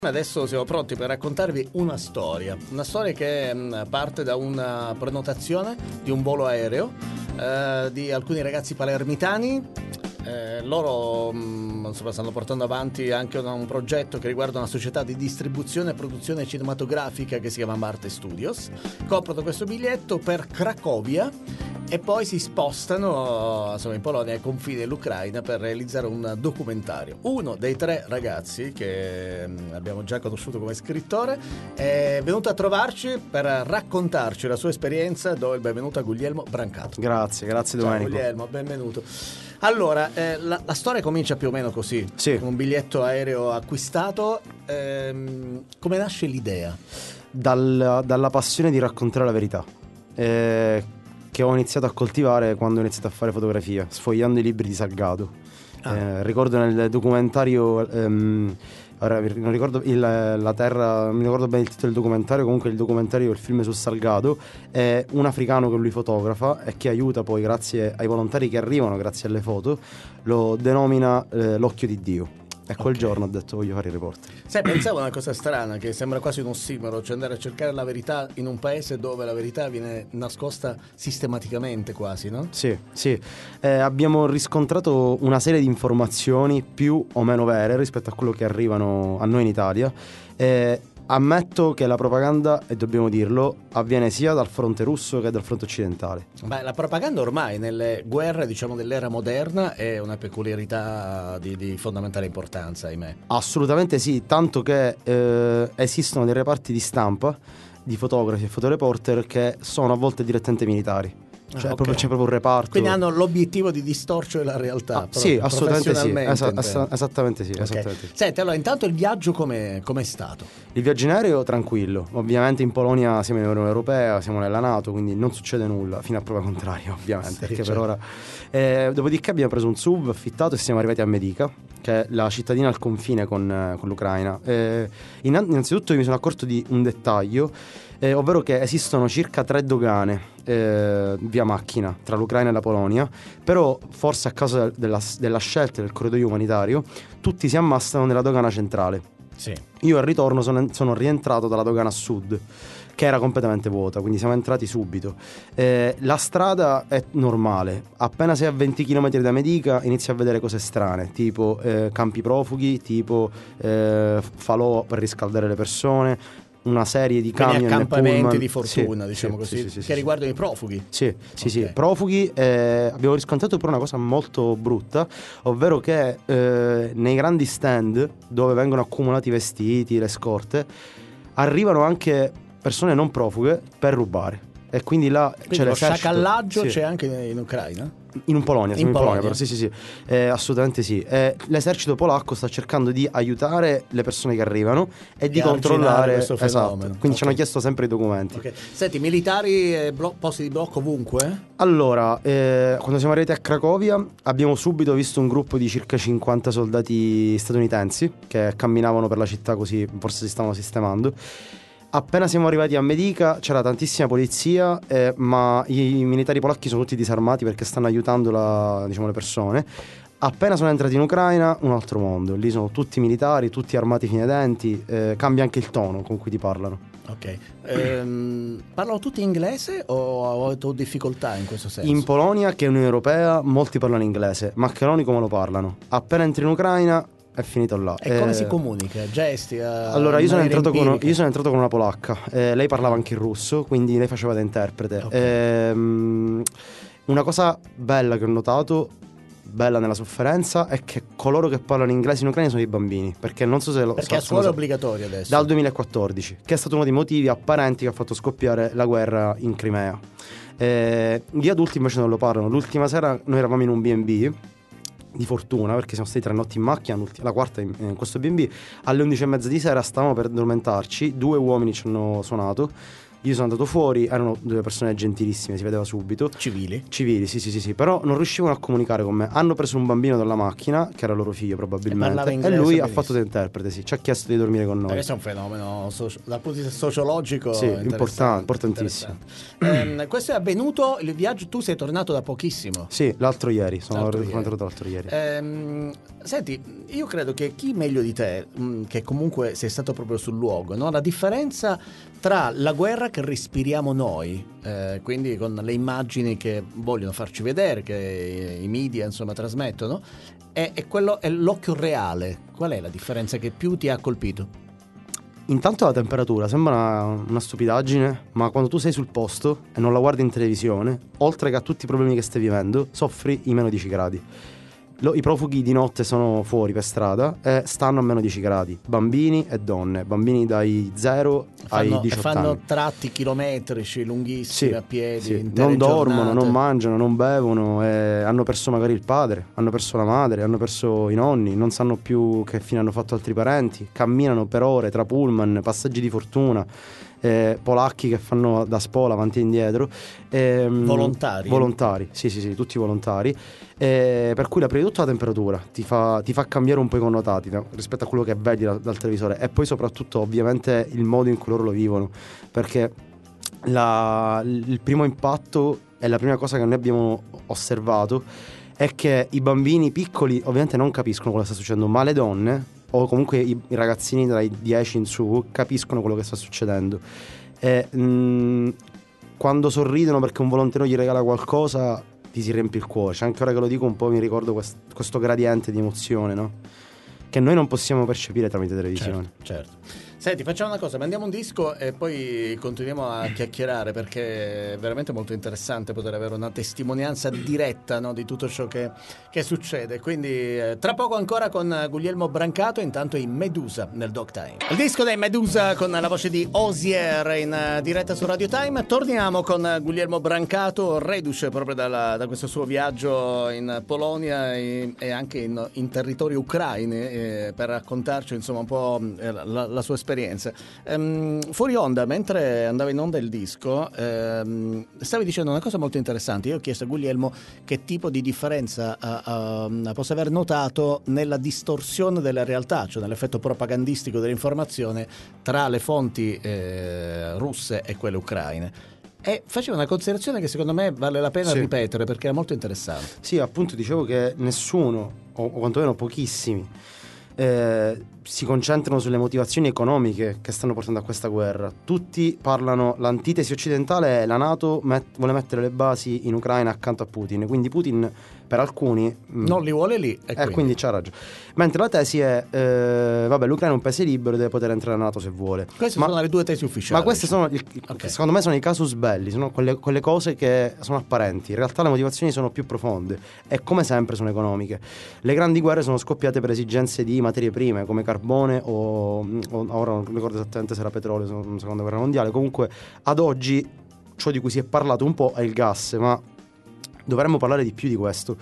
Adesso siamo pronti per raccontarvi una storia che parte da una prenotazione di un volo aereo di alcuni ragazzi palermitani. Loro insomma, stanno portando avanti anche un progetto che riguarda una società di distribuzione e produzione cinematografica che si chiama Marte Studios. Comprano questo biglietto per Cracovia e poi si spostano insomma, in Polonia ai confini dell'Ucraina per realizzare un documentario. Uno dei tre ragazzi che abbiamo già conosciuto come scrittore è venuto a trovarci per raccontarci la sua esperienza. Do il benvenuto a Guglielmo Brancato. Grazie Domenico. Ciao Guglielmo, benvenuto. Allora, la storia comincia più o meno così, sì. Con un biglietto aereo acquistato. Come nasce l'idea? Dalla passione di raccontare la verità, che ho iniziato a coltivare quando ho iniziato a fare fotografia, sfogliando i libri di Salgado. Ricordo nel documentario, ora non ricordo la terra, mi ricordo bene il titolo del documentario, comunque il documentario, il film su Salgado, è un africano che lui fotografa e che aiuta poi, grazie ai volontari che arrivano, grazie alle foto, lo denomina l'occhio di Dio. E quel giorno ho detto voglio fare il reporter. Sai, pensavo una cosa strana, che sembra quasi un ossimoro, cioè andare a cercare la verità in un paese dove la verità viene nascosta sistematicamente quasi, no? Sì. Abbiamo riscontrato una serie di informazioni più o meno vere rispetto a quello che arrivano a noi in Italia. Ammetto che la propaganda, e dobbiamo dirlo, avviene sia dal fronte russo che dal fronte occidentale. Beh, la propaganda ormai nelle guerre, diciamo, dell'era moderna è una peculiarità di fondamentale importanza, ahimè. Assolutamente sì, tanto che esistono dei reparti di stampa di fotografi e fotoreporter che sono a volte direttamente militari. Cioè, okay. C'è proprio un reparto. Quindi hanno l'obiettivo di distorcere la realtà. Sì, assolutamente sì. Esattamente sì. Senti, allora, intanto il viaggio com'è stato? Il viaggio in aereo tranquillo. Ovviamente in Polonia siamo in Unione Europea, siamo nella NATO, quindi non succede nulla, fino a prova contraria, ovviamente. Sì, perché certo. per ora. Dopodiché abbiamo preso un SUV affittato e siamo arrivati a Medica, che è la cittadina al confine con l'Ucraina. Innanzitutto mi sono accorto di un dettaglio, ovvero che esistono circa 3 dogane via macchina tra l'Ucraina e la Polonia, però forse a causa della scelta del corridoio umanitario tutti si ammassano nella dogana centrale. Sì. Io al ritorno sono rientrato dalla dogana a sud, che era completamente vuota, quindi siamo entrati subito. La strada è normale, appena sei a 20 km da Medica inizi a vedere cose strane, tipo campi profughi, tipo falò per riscaldare le persone, una serie di camion, accampamenti di fortuna, diciamo così, che riguardano i profughi. Sì, profughi. Abbiamo riscontrato però una cosa molto brutta, ovvero che nei grandi stand dove vengono accumulati i vestiti, le scorte, arrivano anche persone non profughe per rubare. E quindi là c'è lo l'esercito. sciacallaggio c'è anche in Ucraina? In Polonia, in Polonia però sì. Assolutamente sì. L'esercito polacco sta cercando di aiutare le persone che arrivano e di controllare questo fenomeno. Esatto. Quindi ci hanno chiesto sempre i documenti. Senti, militari e posti di blocco ovunque? Allora, quando siamo arrivati a Cracovia abbiamo subito visto un gruppo di circa 50 soldati statunitensi che camminavano per la città, così forse si stavano sistemando. Appena siamo arrivati a Medica c'era tantissima polizia, ma i militari polacchi sono tutti disarmati perché stanno aiutando le persone. Appena sono entrati in Ucraina, un altro mondo. Lì sono tutti militari, tutti armati fino ai denti, cambia anche il tono con cui ti parlano. Ok. Parlano tutti inglese o ho avuto difficoltà in questo senso? In Polonia, che è Unione Europea, molti parlano inglese, maccheroni come lo parlano. Appena entri in Ucraina è finito là. E come si comunica? Gesti? Allora io sono entrato con una polacca, lei parlava anche il russo, quindi lei faceva da interprete. Okay. Una cosa bella che ho notato, bella nella sofferenza, è che coloro che parlano inglese in Ucraina sono i bambini, perché non so se lo perché a scuola è obbligatorio adesso dal 2014, che è stato uno dei motivi apparenti che ha fatto scoppiare la guerra in Crimea. Gli adulti invece non lo parlano. L'ultima sera noi eravamo in un B&B di fortuna, perché siamo stati 3 notti in macchina, la quarta in questo B&B. Alle 11:30 di sera stavamo per addormentarci, 2 uomini ci hanno suonato, Io sono andato fuori, erano due persone gentilissime, si vedeva subito. Civili? Civili, sì, però non riuscivano a comunicare con me. Hanno preso un bambino dalla macchina, che era loro figlio probabilmente, e lui ha fatto da interprete, sì, ci ha chiesto di dormire con noi. Questo è un fenomeno dal punto di vista sociologico, sì, importantissimo. Questo è avvenuto, il viaggio, tu sei tornato da pochissimo. Sì, l'altro ieri, sono tornato l'altro ieri. Senti, io credo che chi meglio di te, che comunque sei stato proprio sul luogo, no? La differenza tra la guerra che respiriamo noi, quindi con le immagini che vogliono farci vedere, che i media insomma trasmettono, e quello è l'occhio reale. Qual è la differenza che più ti ha colpito? Intanto la temperatura sembra una stupidaggine, ma quando tu sei sul posto e non la guardi in televisione, oltre che a tutti i problemi che stai vivendo, soffri i meno 10 gradi. I profughi di notte sono fuori per strada e stanno a meno 10 gradi, bambini e donne, bambini dai 0 ai 18 anni. Fanno tratti chilometrici lunghissimi a piedi, sì. Non dormono, giornate. Non mangiano, non bevono, hanno perso magari il padre, hanno perso la madre, hanno perso i nonni, non sanno più che fine hanno fatto altri parenti, camminano per ore tra pullman, passaggi di fortuna. Polacchi che fanno da spola avanti e indietro, volontari, sì, tutti volontari, per cui prima di tutto la temperatura ti fa cambiare un po' i connotati, no? Rispetto a quello che vedi dal televisore, e poi soprattutto ovviamente il modo in cui loro lo vivono, perché il primo impatto e la prima cosa che noi abbiamo osservato è che i bambini piccoli ovviamente non capiscono quello che sta succedendo, ma le donne o comunque i ragazzini dai 10 in su capiscono quello che sta succedendo, e quando sorridono perché un volontario gli regala qualcosa ti si riempie il cuore. Cioè, anche ora che lo dico un po' mi ricordo questo gradiente di emozione, no? Che noi non possiamo percepire tramite televisione. Certo. Senti, facciamo una cosa, mandiamo un disco e poi continuiamo a chiacchierare, perché è veramente molto interessante poter avere una testimonianza diretta, no, di tutto ciò che succede. Quindi tra poco ancora con Guglielmo Brancato, intanto in Medusa nel Dog Time. Il disco dei Medusa con la voce di Osier in diretta su Radio Time. Torniamo con Guglielmo Brancato, reduce proprio da questo suo viaggio in Polonia e anche in territori ucraini, per raccontarci insomma un po' la sua esperienza. Fuori onda, mentre andava in onda il disco, stavi dicendo una cosa molto interessante. Io ho chiesto a Guglielmo che tipo di differenza possa aver notato nella distorsione della realtà, cioè nell'effetto propagandistico dell'informazione tra le fonti russe e quelle ucraine. E faceva una considerazione che secondo me vale la pena ripetere, perché è molto interessante. Sì, appunto dicevo che nessuno, o quantomeno pochissimi, si concentrano sulle motivazioni economiche che stanno portando a questa guerra. Tutti parlano, l'antitesi occidentale è la NATO vuole mettere le basi in Ucraina accanto a Putin, quindi Putin per alcuni non li vuole lì, e quindi c'ha ragione. Mentre la tesi è l'Ucraina è un paese libero, deve poter entrare nella NATO se vuole. Queste sono le due tesi ufficiali. Ma queste sono secondo me sono i casus belli, sono quelle cose che sono apparenti. In realtà le motivazioni sono più profonde e come sempre sono economiche. Le grandi guerre sono scoppiate per esigenze di materie prime come carbone o ora non ricordo esattamente se era petrolio, seconda guerra mondiale. Comunque ad oggi ciò di cui si è parlato un po' è il gas, ma dovremmo parlare di più di questo.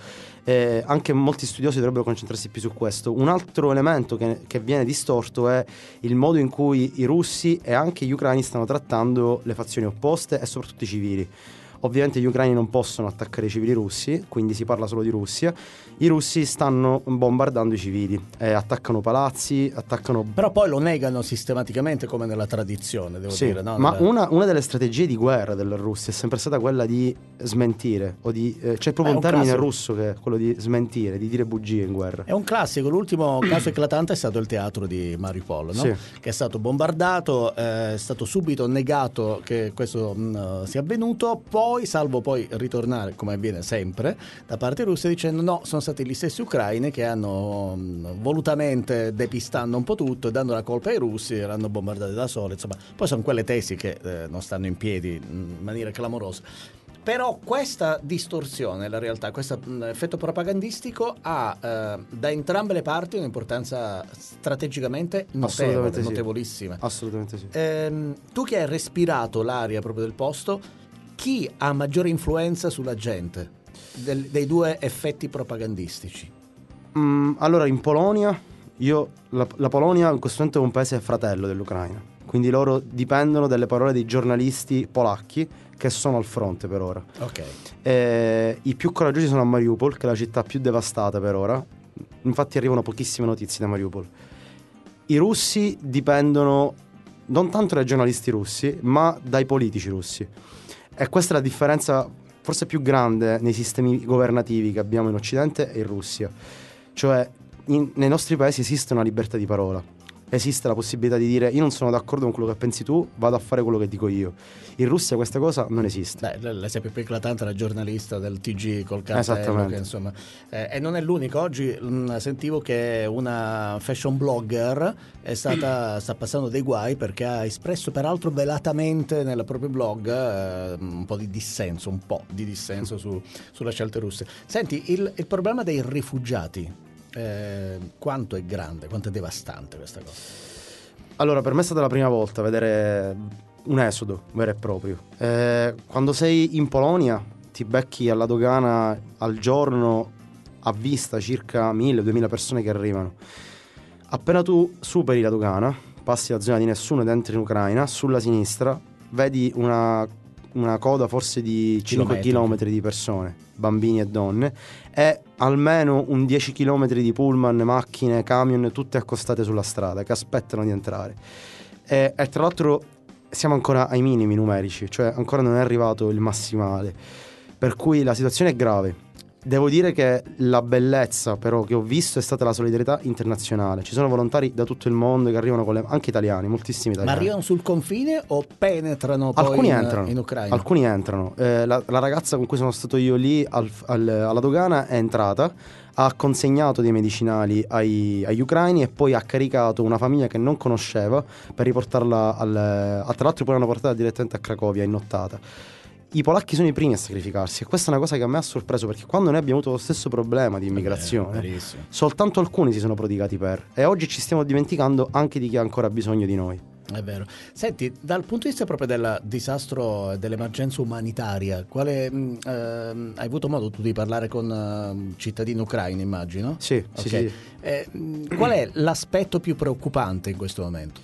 Anche molti studiosi dovrebbero concentrarsi più su questo. Un altro elemento che viene distorto è il modo in cui i russi e anche gli ucraini stanno trattando le fazioni opposte e soprattutto i civili. Ovviamente gli ucraini non possono attaccare i civili russi, quindi si parla solo di Russia. I russi stanno bombardando i civili, attaccano palazzi, Però poi lo negano sistematicamente, come nella tradizione, devo dire. No? Ma una delle strategie di guerra della Russia è sempre stata quella di smentire, c'è proprio un termine russo che è quello di smentire, di dire bugie in guerra. È un classico, l'ultimo caso eclatante è stato il teatro di Mariupol, no? Sì. Che è stato bombardato, è stato subito negato che questo sia avvenuto, salvo poi ritornare, come avviene sempre, da parte russa, dicendo no, sono stati gli stessi ucraini che hanno volutamente, depistando un po' tutto e dando la colpa ai russi, l'hanno bombardati da soli. Insomma, poi sono quelle tesi che non stanno in piedi in maniera clamorosa. Però questa distorsione, la realtà, questo effetto propagandistico ha da entrambe le parti un'importanza strategicamente notevolissima. Assolutamente sì. Tu che hai respirato l'aria proprio del posto, chi ha maggiore influenza sulla gente dei due effetti propagandistici? Allora, in Polonia, la Polonia in questo momento è un paese fratello dell'Ucraina, quindi loro dipendono dalle parole dei giornalisti polacchi che sono al fronte per ora. I più coraggiosi sono a Mariupol, che è la città più devastata per ora, infatti arrivano pochissime notizie da Mariupol. I russi dipendono non tanto dai giornalisti russi, ma dai politici russi, e questa è la differenza forse più grande nei sistemi governativi che abbiamo in Occidente e in Russia. Cioè nei nostri paesi esiste una libertà di parola, esiste la possibilità di dire io non sono d'accordo con quello che pensi tu, vado a fare quello che dico io. In Russia questa cosa non esiste. L'esempio più eclatante è la giornalista del TG col cartello, che insomma e non è l'unico. Oggi sentivo che una fashion blogger sta passando dei guai perché ha espresso peraltro velatamente nel proprio blog un po' di dissenso sulle scelte russe. Senti, il problema dei rifugiati, quanto è grande, quanto è devastante questa cosa? Allora, per me è stata la prima volta vedere un esodo vero e proprio. Quando sei in Polonia ti becchi alla dogana al giorno a vista circa 1000-2000 persone che arrivano. Appena tu superi la dogana, passi la zona di nessuno ed entri in Ucraina, sulla sinistra vedi una coda forse di 5 chilometri di persone, bambini e donne, e almeno un 10 chilometri di pullman, macchine, camion, tutte accostate sulla strada che aspettano di entrare. E tra l'altro siamo ancora ai minimi numerici, cioè ancora non è arrivato il massimale, per cui la situazione è grave. Devo dire che la bellezza però che ho visto è stata la solidarietà internazionale. Ci sono volontari da tutto il mondo che arrivano anche italiani, moltissimi italiani. Ma arrivano sul confine o penetrano poi in Ucraina? Alcuni entrano. La ragazza con cui sono stato io lì alla dogana è entrata, ha consegnato dei medicinali agli ucraini e poi ha caricato una famiglia che non conosceva per riportarla tra l'altro poi l'hanno portata direttamente a Cracovia in nottata. I polacchi sono i primi a sacrificarsi, e questa è una cosa che a me ha sorpreso, perché quando noi abbiamo avuto lo stesso problema di immigrazione soltanto alcuni si sono prodigati e oggi ci stiamo dimenticando anche di chi ha ancora bisogno di noi. È vero. Senti, dal punto di vista proprio del disastro, dell'emergenza umanitaria, hai avuto modo tu di parlare con cittadini ucraini, immagino? Sì, okay. Sì. Qual è l'aspetto più preoccupante in questo momento?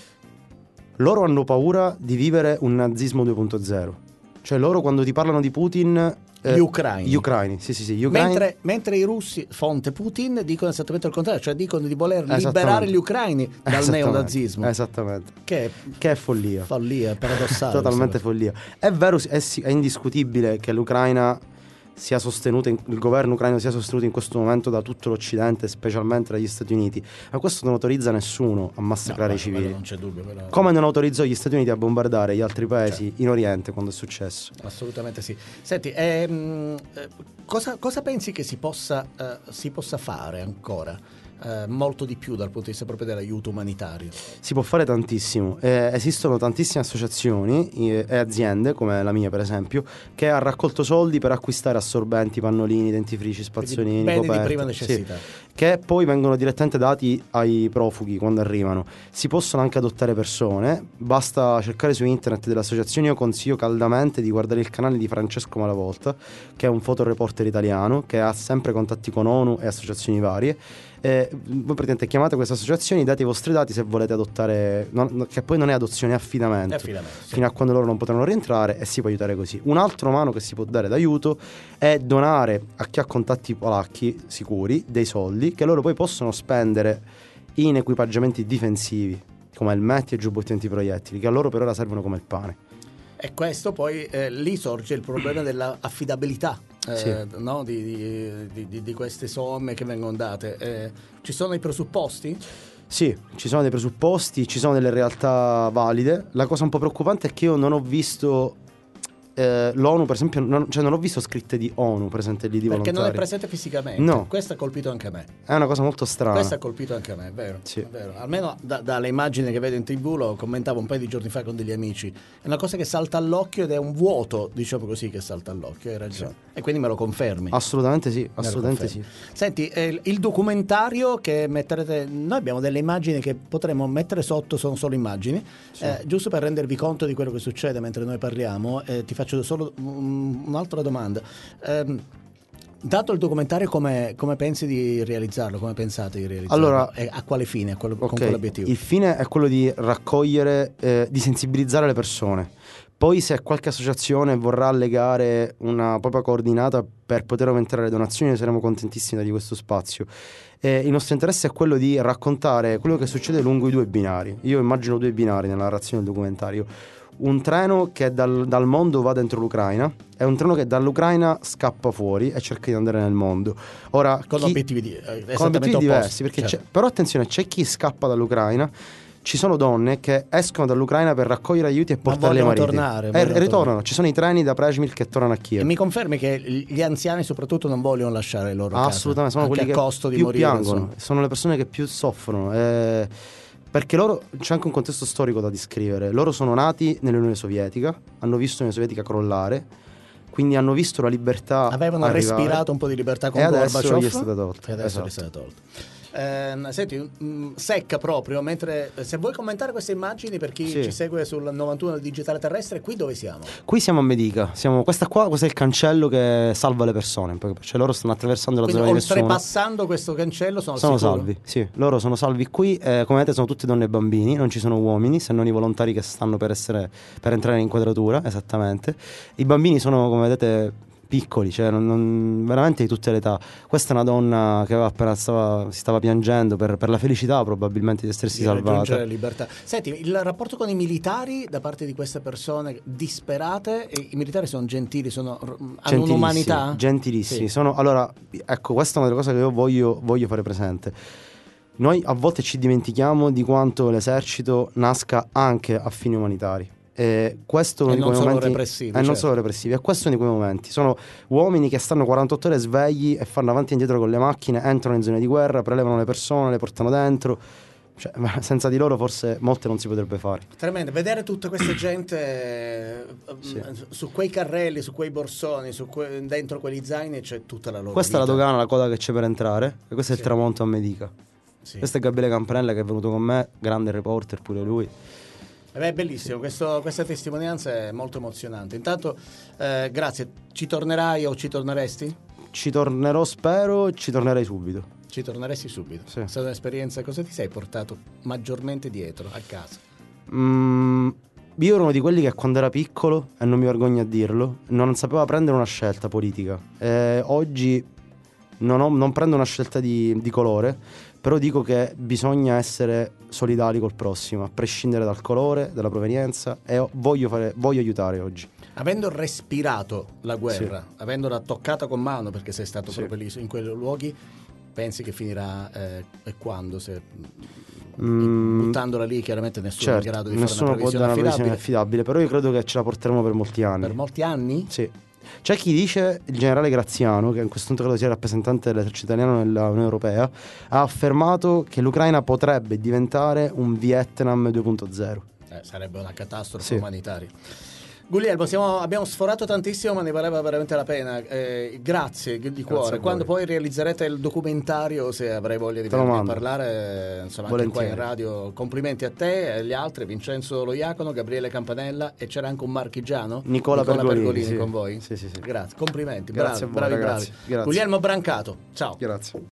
Loro hanno paura di vivere un nazismo 2.0. Cioè loro quando ti parlano di Putin, gli ucraini, gli ucraini. Mentre i russi, fonte Putin, dicono esattamente il contrario, cioè dicono di voler liberare gli ucraini dal neonazismo. Esattamente. Che è follia. Follia, paradossale. Totalmente follia. È vero, è indiscutibile che l'Ucraina sia sostenuta, il governo ucraino sia sostenuto in questo momento da tutto l'Occidente, specialmente dagli Stati Uniti, ma questo non autorizza nessuno a massacrare i civili. Non c'è dubbio, però. Come non autorizzò gli Stati Uniti a bombardare gli altri paesi in Oriente quando è successo. Assolutamente sì. Senti, cosa pensi che si possa fare ancora? Molto di più dal punto di vista proprio dell'aiuto umanitario. Si può fare tantissimo, esistono tantissime associazioni e aziende come la mia per esempio che ha raccolto soldi per acquistare assorbenti, pannolini, dentifrici, spazzolini, beni coperte, di prima necessità, che poi vengono direttamente dati ai profughi quando arrivano. Si possono anche adottare persone, basta cercare su internet delle associazioni. Io consiglio caldamente di guardare il canale di Francesco Malavolta, che è un fotoreporter italiano che ha sempre contatti con ONU e associazioni varie. Voi praticamente chiamate queste associazioni, date i vostri dati se volete adottare, che poi non è adozione, è affidamento, sì. Fino a quando loro non potranno rientrare, e si può aiutare così. Un altro mano che si può dare d'aiuto è donare a chi ha contatti polacchi sicuri dei soldi che loro poi possono spendere in equipaggiamenti difensivi come elmetti e giubbotti antiproiettili, che a loro per ora servono come il pane. E questo poi lì sorge il problema dell'affidabilità, no? di queste somme che vengono date. Ci sono i presupposti? Sì, ci sono dei presupposti, ci sono delle realtà valide. La cosa un po' preoccupante è che io non ho visto l'ONU per esempio, non ho visto scritte di ONU presente lì di perché volontari. Non è presente fisicamente. No. Questo ha colpito anche me. È una cosa molto strana. Questo ha colpito anche me, è vero. Sì. È vero. Almeno dalle immagini che vedo in TV, lo commentavo un paio di giorni fa con degli amici. È una cosa che salta all'occhio ed è un vuoto, diciamo così, che salta all'occhio. Hai ragione. Sì. E quindi me lo confermi. Assolutamente sì, assolutamente sì. Senti, il documentario che metterete, noi abbiamo delle immagini che potremmo mettere sotto, sono solo immagini, sì. Giusto per rendervi conto di quello che succede mentre noi parliamo. Ti faccio solo un'altra domanda. Dato il documentario, come pensi di realizzarlo? Come pensate di realizzarlo? Allora, e a quale fine? Con quale obiettivo? Il fine è quello di raccogliere, di sensibilizzare le persone. Poi se qualche associazione vorrà legare una propria coordinata per poter aumentare le donazioni, saremo contentissimi di questo spazio. Il nostro interesse è quello di raccontare quello che succede lungo i 2 binari. Io immagino 2 binari nella narrazione del documentario. Un treno che dal mondo va dentro l'Ucraina e un treno che dall'Ucraina scappa fuori e cerca di andare nel mondo. Ora, con obiettivi diversi, perché certo. Però attenzione, c'è chi scappa dall'Ucraina. Ci sono donne che escono dall'Ucraina per raccogliere aiuti e portarli ai mariti. Ritornano. Ci sono i treni da Przemysl che tornano a Kiev. E mi confermi che gli anziani soprattutto non vogliono lasciare le loro case? Assolutamente, sono quelli a costo che di più morire, piangono, insomma. sono le persone che più soffrono. Perché loro, c'è anche un contesto storico da descrivere. Loro sono nati nell'Unione Sovietica, hanno visto l'Unione Sovietica crollare, quindi hanno visto la libertà avevano arrivare, respirato un po' di libertà con e Gorbaciov, adesso gli è stata tolta. E adesso gli è stata tolta. Senti, secca proprio, mentre se vuoi commentare queste immagini per chi ci segue sul 91 del digitale terrestre, qui dove siamo? Qui siamo a Medica, questo è il cancello che salva le persone, cioè loro stanno attraversando la zona di nessuno. Oltrepassando questo cancello sono salvi, sì, loro sono salvi qui, come vedete sono tutti donne e bambini, non ci sono uomini, se non i volontari che stanno per entrare in inquadratura, esattamente. I bambini sono, come vedete, piccoli, cioè veramente di tutte le età. Questa è una donna che si stava piangendo per la felicità probabilmente di essersi salvata. Libertà. Senti, il rapporto con i militari da parte di queste persone disperate, i militari sono gentili, hanno un'umanità? Gentilissimi. Sì. Allora, ecco, questa è una delle cose che io voglio fare presente. Noi a volte ci dimentichiamo di quanto l'esercito nasca anche a fini umanitari. Questo e non solo repressivi, non solo repressivi, e questo è uno di quei momenti. Sono uomini che stanno 48 ore svegli e fanno avanti e indietro con le macchine, entrano in zone di guerra, prelevano le persone, le portano dentro. Cioè, senza di loro forse molte non si potrebbe fare. Tremendo, vedere tutta questa gente su quei carrelli, su quei borsoni, dentro quegli zaini, c'è tutta la loro questa vita. È la dogana, la coda che c'è per entrare, e questo è il tramonto a Medica. Questo è Gabriele Campanella che è venuto con me, grande reporter pure lui. È bellissimo, questa testimonianza è molto emozionante. Intanto grazie, ci tornerai o ci torneresti? Ci tornerò, spero, ci tornerei subito. Ci torneresti subito? Sì. È stata un'esperienza, cosa ti sei portato maggiormente dietro a casa? Io ero uno di quelli che quando era piccolo, e non mi vergogno a dirlo, non sapeva prendere una scelta politica. Oggi non prendo una scelta di colore, però dico che bisogna essere solidali col prossimo, a prescindere dal colore, dalla provenienza, e voglio aiutare oggi. Avendo respirato la guerra, avendola toccata con mano, perché sei stato proprio lì in quei luoghi, pensi che finirà e quando? Buttandola lì chiaramente nessuno è in grado di fare una previsione affidabile, però io credo che ce la porteremo per molti anni. Per molti anni? Sì. C'è chi dice, il generale Graziano, che in questo momento credo sia rappresentante dell'esercito italiano nell'Unione Europea, ha affermato che l'Ucraina potrebbe diventare un Vietnam 2.0. Sarebbe una catastrofe umanitaria. Guglielmo, abbiamo sforato tantissimo, ma ne valeva veramente la pena. Grazie di cuore. Quando poi realizzerete il documentario, se avrai voglia di parlare, insomma, anche qua in radio, complimenti a te e agli altri, Vincenzo Loiacono, Gabriele Campanella, e c'era anche un marchigiano, Nicola Pergolini con voi. Sì. Grazie, complimenti, grazie bravi. Grazie. Guglielmo Brancato, ciao. Grazie.